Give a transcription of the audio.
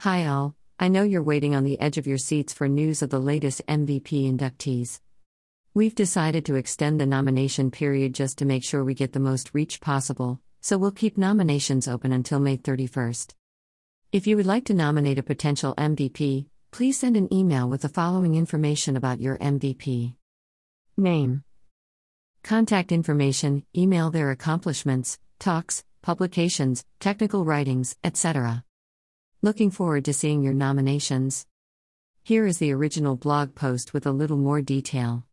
Hi all, I know you're waiting on the edge of your seats for news of the latest MVP inductees. We've decided to extend the nomination period just to make sure we get the most reach possible, so we'll keep nominations open until May 31st. If you would like to nominate a potential MVP, please send an email with the following information about your MVP. Name. Contact information, email their accomplishments, talks, publications, technical writings, etc. Looking forward to seeing your nominations. Here is the original blog post with a little more detail.